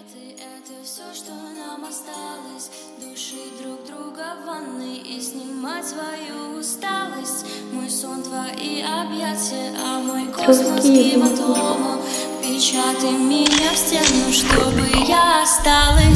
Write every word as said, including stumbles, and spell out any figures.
Ты — это все, что нам осталось. Душить друг друга в ванной и снимать свою усталость. Мой сон — твои объятия, а мой космос гематома. Впечатай меня в стену, чтобы я осталась.